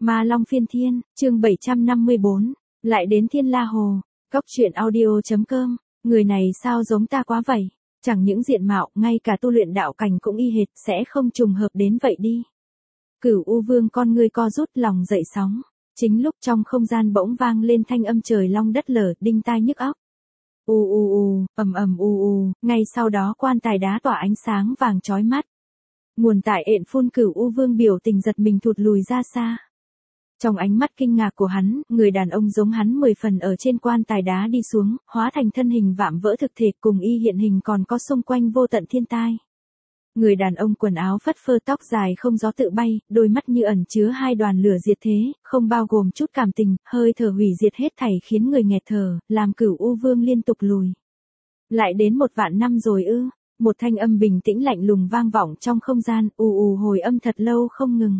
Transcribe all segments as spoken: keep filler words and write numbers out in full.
Ma Long Phiên Thiên, chương bảy trăm năm mươi bốn, lại đến Thiên La Hồ, Cóc Truyện Audio.com, người này sao giống ta quá vậy, chẳng những diện mạo, ngay cả tu luyện đạo cảnh cũng y hệt, sẽ không trùng hợp đến vậy đi. Cửu U Vương con ngươi co rút lòng dậy sóng, chính lúc trong không gian bỗng vang lên thanh âm trời long đất lở, đinh tai nhức óc. U u u, ầm ầm u u, ngay sau đó quan tài đá tỏa ánh sáng vàng chói mắt. Nguồn tại ện phun Cửu U Vương biểu tình giật mình thụt lùi ra xa. Trong ánh mắt kinh ngạc của hắn, người đàn ông giống hắn mười phần ở trên quan tài đá đi xuống, hóa thành thân hình vạm vỡ thực thể cùng y hiện hình còn có xung quanh vô tận thiên tai. Người đàn ông quần áo phất phơ tóc dài không gió tự bay, đôi mắt như ẩn chứa hai đoàn lửa diệt thế, không bao gồm chút cảm tình, hơi thở hủy diệt hết thảy khiến người nghẹt thở, làm Cửu U Vương liên tục lùi. Lại đến một vạn năm rồi ư? Một thanh âm bình tĩnh lạnh lùng vang vọng trong không gian, ù ù hồi âm thật lâu không ngừng.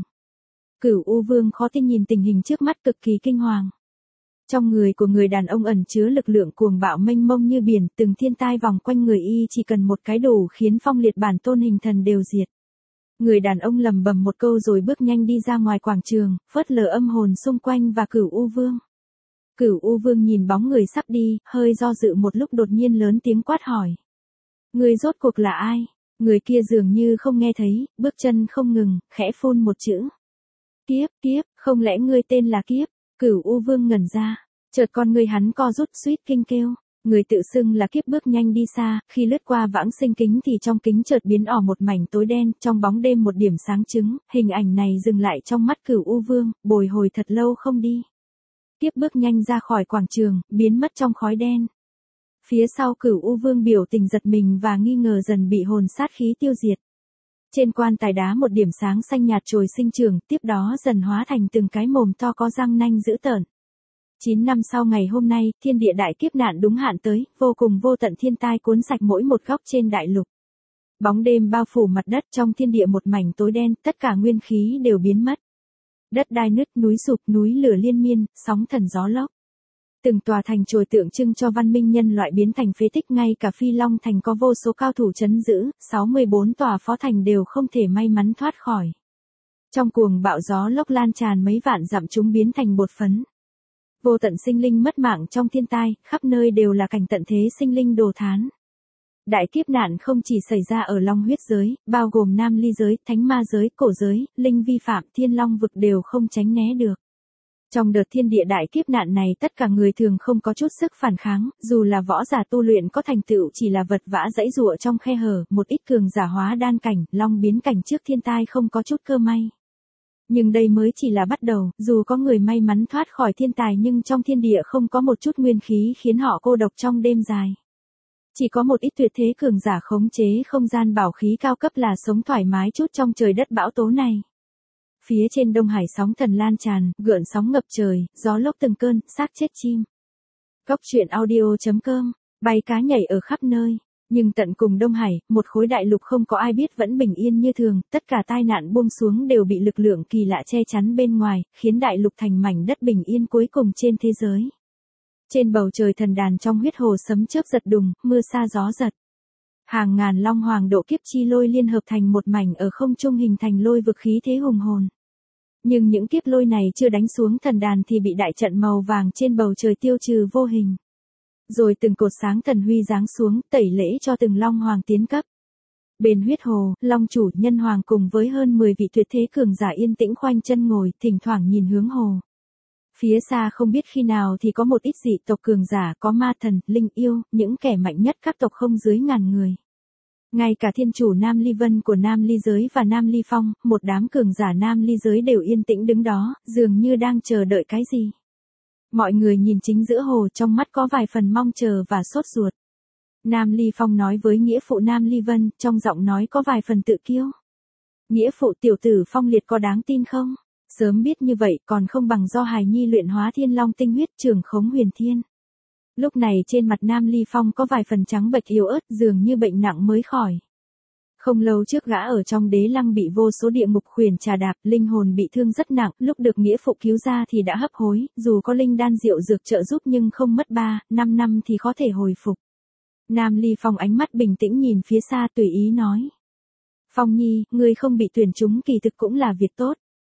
Cửu U Vương khó tin nhìn tình hình trước mắt cực kỳ kinh hoàng. Trong người của người đàn ông ẩn chứa lực lượng cuồng bạo mênh mông như biển, từng thiên tai vòng quanh người y chỉ cần một cái đủ khiến phong liệt bản tôn hình thần đều diệt. Người đàn ông lầm bầm một câu rồi bước nhanh đi ra ngoài quảng trường, phớt lờ âm hồn xung quanh và Cửu U Vương. Cửu U Vương nhìn bóng người sắp đi, hơi do dự một lúc đột nhiên lớn tiếng quát hỏi. Người rốt cuộc là ai? Người kia dường như không nghe thấy, bước chân không ngừng, khẽ phun một chữ. Kiếp, kiếp, không lẽ ngươi tên là Kiếp? Cửu U Vương ngẩn ra, chợt con người hắn co rút suýt kinh kêu. Người tự xưng là Kiếp bước nhanh đi xa, khi lướt qua vãng sinh kính thì trong kính chợt biến ỏ một mảnh tối đen, trong bóng đêm một điểm sáng trứng, hình ảnh này dừng lại trong mắt Cửu U Vương, bồi hồi thật lâu không đi. Kiếp bước nhanh ra khỏi quảng trường, biến mất trong khói đen. Phía sau Cửu U Vương biểu tình giật mình và nghi ngờ dần bị hồn sát khí tiêu diệt. Trên quan tài đá một điểm sáng xanh nhạt trồi sinh trưởng, tiếp đó dần hóa thành từng cái mồm to có răng nanh dữ tợn. Chín năm sau ngày hôm nay, thiên địa đại kiếp nạn đúng hạn tới, vô cùng vô tận thiên tai cuốn sạch mỗi một góc trên đại lục. Bóng đêm bao phủ mặt đất, trong thiên địa một mảnh tối đen, tất cả nguyên khí đều biến mất. Đất đai nứt, núi sụp, núi lửa liên miên, sóng thần gió lốc. Từng tòa thành chùa tượng trưng cho văn minh nhân loại biến thành phế tích, ngay cả Phi Long thành có vô số cao thủ trấn giữ, sáu mươi bốn tòa phó thành đều không thể may mắn thoát khỏi. Trong cuồng bạo gió lốc lan tràn mấy vạn dặm chúng biến thành bột phấn. Vô tận sinh linh mất mạng trong thiên tai, khắp nơi đều là cảnh tận thế sinh linh đồ thán. Đại kiếp nạn không chỉ xảy ra ở Long huyết giới, bao gồm Nam Ly giới, Thánh Ma giới, Cổ giới, Linh vi phạm, Thiên Long vực đều không tránh né được. Trong đợt thiên địa đại kiếp nạn này tất cả người thường không có chút sức phản kháng, dù là võ giả tu luyện có thành tựu chỉ là vật vã dãy dụa trong khe hở, một ít cường giả hóa đan cảnh, long biến cảnh trước thiên tai không có chút cơ may. Nhưng đây mới chỉ là bắt đầu, dù có người may mắn thoát khỏi thiên tai nhưng trong thiên địa không có một chút nguyên khí khiến họ cô độc trong đêm dài. Chỉ có một ít tuyệt thế cường giả khống chế không gian bảo khí cao cấp là sống thoải mái chút trong trời đất bão tố này. Phía trên Đông Hải sóng thần lan tràn, gợn sóng ngập trời, gió lốc từng cơn, xác chết chim. Cóc Truyện Audio.com, bay cá nhảy ở khắp nơi, nhưng tận cùng Đông Hải, một khối đại lục không có ai biết vẫn bình yên như thường, tất cả tai nạn buông xuống đều bị lực lượng kỳ lạ che chắn bên ngoài, khiến đại lục thành mảnh đất bình yên cuối cùng trên thế giới. Trên bầu trời thần đàn trong huyết hồ sấm chớp giật đùng, mưa sa gió giật. Hàng ngàn long hoàng độ kiếp chi lôi liên hợp thành một mảnh ở không trung hình thành lôi vực khí thế hùng hồn. Nhưng những kiếp lôi này chưa đánh xuống thần đàn thì bị đại trận màu vàng trên bầu trời tiêu trừ vô hình. Rồi từng cột sáng thần huy giáng xuống, tẩy lễ cho từng long hoàng tiến cấp. Bên huyết hồ, long chủ nhân hoàng cùng với hơn mười vị tuyệt thế cường giả yên tĩnh khoanh chân ngồi, thỉnh thoảng nhìn hướng hồ. Phía xa không biết khi nào thì có một ít dị tộc cường giả, có ma thần, linh yêu, những kẻ mạnh nhất các tộc không dưới ngàn người. Ngay cả thiên chủ Nam Ly Vân của Nam Ly giới và Nam Ly Phong, một đám cường giả Nam Ly giới đều yên tĩnh đứng đó, dường như đang chờ đợi cái gì. Mọi người nhìn chính giữa hồ, trong mắt có vài phần mong chờ và sốt ruột. Nam Ly Phong nói với nghĩa phụ Nam Ly Vân, trong giọng nói có vài phần tự kiêu. Nghĩa phụ tiểu tử Phong Liệt có đáng tin không? Sớm biết như vậy còn không bằng do hài nhi luyện hóa thiên long tinh huyết trường khống huyền thiên. Lúc này trên mặt Nam Ly Phong có vài phần trắng bệch yếu ớt, dường như bệnh nặng mới khỏi. Không lâu trước gã ở trong đế lăng bị vô số địa ngục khuyển trà đạp, linh hồn bị thương rất nặng, lúc được nghĩa phụ cứu ra thì đã hấp hối, dù có linh đan diệu dược trợ giúp nhưng không mất ba, năm năm thì có thể hồi phục. Nam Ly Phong ánh mắt bình tĩnh nhìn phía xa tùy ý nói. Phong Nhi, ngươi không bị tuyển trúng kỳ thực cũng là việc tốt.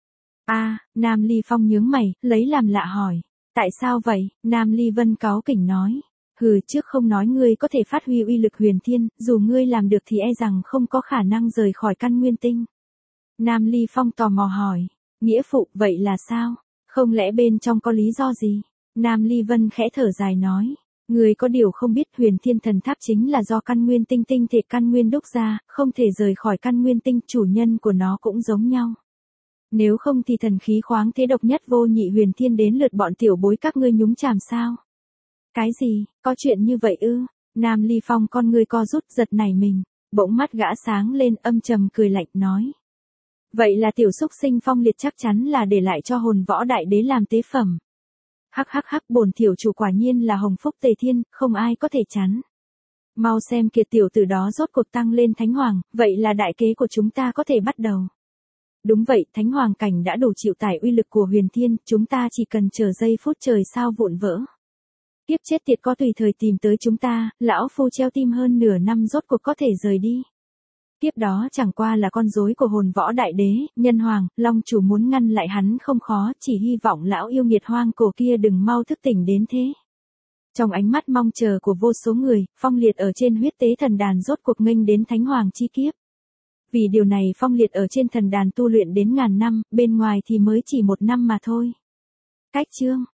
A, Nam Ly Phong nhướng mày, lấy làm lạ hỏi. Tại sao vậy? Nam Ly Vân cáu kỉnh nói. Hừ, trước không nói ngươi có thể phát huy uy lực huyền thiên, dù ngươi làm được thì e rằng không có khả năng rời khỏi căn nguyên tinh. Nam Ly Phong tò mò hỏi. Nghĩa phụ, vậy là sao? Không lẽ bên trong có lý do gì? Nam Ly Vân khẽ thở dài nói. Ngươi có điều không biết huyền thiên thần tháp chính là do căn nguyên tinh tinh thể căn nguyên đúc ra, không thể rời khỏi căn nguyên tinh, chủ nhân của nó cũng giống nhau. Nếu không thì thần khí khoáng thế độc nhất vô nhị huyền thiên đến lượt bọn tiểu bối các ngươi nhúng chàm sao? Cái gì, có chuyện như vậy ư? Nam Ly Phong con ngươi co rút giật nảy mình, bỗng mắt gã sáng lên âm trầm cười lạnh nói. Vậy là tiểu xúc sinh Phong Liệt chắc chắn là để lại cho hồn võ đại đế làm tế phẩm. Hắc hắc hắc, bổn tiểu chủ quả nhiên là hồng phúc tề thiên, không ai có thể chắn. Mau xem kiệt tiểu tử đó rốt cuộc tăng lên thánh hoàng, vậy là đại kế của chúng ta có thể bắt đầu. Đúng vậy, thánh hoàng cảnh đã đủ chịu tải uy lực của huyền thiên, chúng ta chỉ cần chờ giây phút trời sao vụn vỡ. Tiếp chết tiệt có tùy thời tìm tới chúng ta, lão phu treo tim hơn nửa năm rốt cuộc có thể rời đi. Tiếp đó chẳng qua là con rối của hồn võ đại đế, nhân hoàng, long chủ muốn ngăn lại hắn không khó, chỉ hy vọng lão yêu nghiệt hoang cổ kia đừng mau thức tỉnh đến thế. Trong ánh mắt mong chờ của vô số người, Phong Liệt ở trên huyết tế thần đàn rốt cuộc nghênh đến thánh hoàng chi kiếp. Vì điều này Phong Liệt ở trên thần đàn tu luyện đến ngàn năm, bên ngoài thì mới chỉ một năm mà thôi. Cách chương